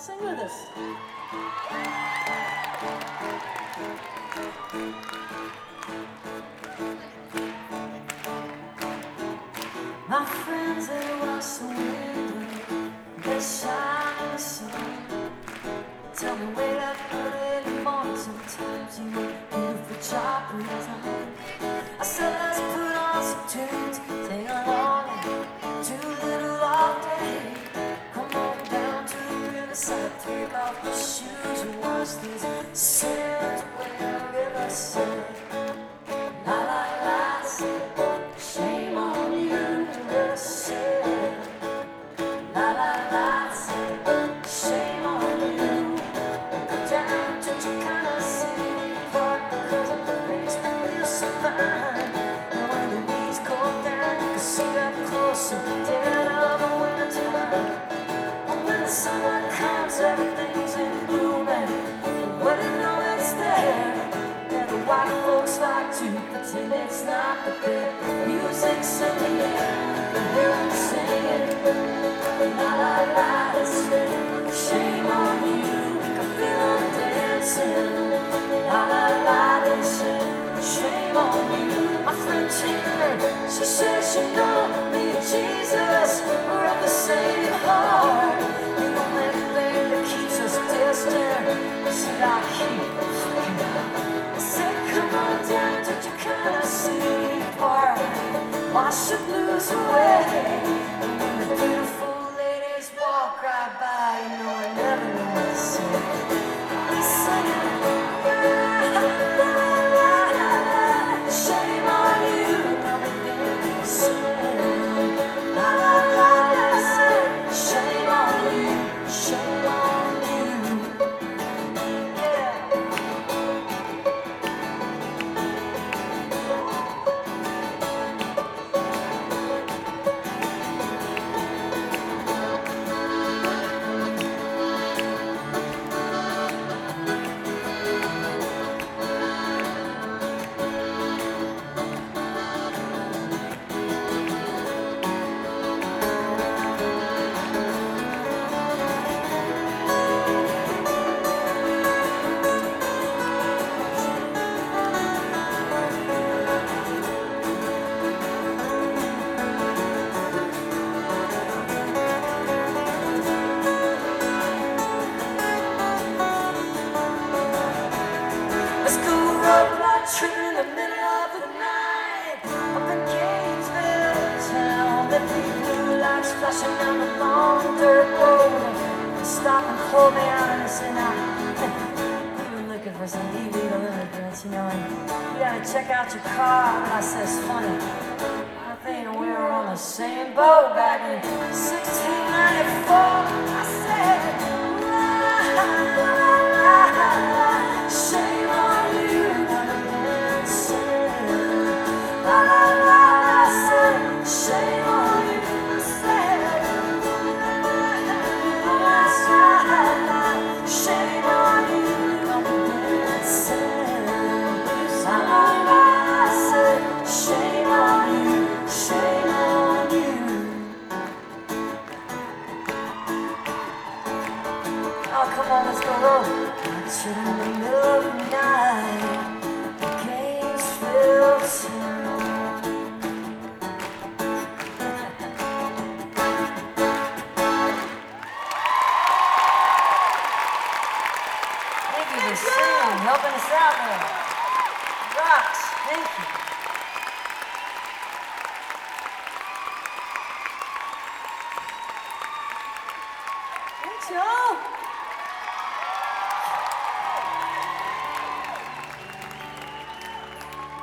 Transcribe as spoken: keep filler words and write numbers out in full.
sing with us. My friends, they watch the window, they shine in the sun. Tell me, wait up early in the morning, sometimes you beautiful job is on. I said, let's put on some tunes, sing along and do a little all day. Come on down to the riverside, take off your shoes and watch these sailors when the river say, la la la, say, shame on you, the river say, la la la, say, shame on you. Go down to Chicana City Park because of the place that feels so fine. And when the weeds cool down, you can see up close the dead of the winter time. And when the summer comes, everything's in bloom, and when you know it's there, and the white folks like to pretend it's not, but their music's in the air. You hear them singing, la la la, they say, shame on you. You can feel them dancing, la la la, they say, shame on you. My friend Tina, she says she knows me and Jesus, we're of the same heart. The only thing that keeps us distant is that I keep freaking out. I said, come on down to Chicana City Park, wash the blues away. And when the beautiful ladies walk right by, you know I never know what to say. We sing it, la la la la, shame on you. We sing, la la la la, shame on you, shame on you. Yeah. Let's go roadblock tripping in the middle of the night. Up in Gainesville town, there be blue lights flashing down the long dirt road. They stop and pull me out and say, now, we were looking for some illegal immigrants, you know, and you gotta check out your car. And I says, funny, I think we were on the same boat back in sixteen ninety-four. I said, la la la la, shame on you. And said, la la la, I said, shame on you. I said, la la la, shame on you. And said, la la la, I said, shame on you, shame on you. Oh, come on, let's go roll. Watch it in the middle of the night, Gainesville town. Thank you for singing, helping us out there. Rocks, thank you. Thanks, y'all.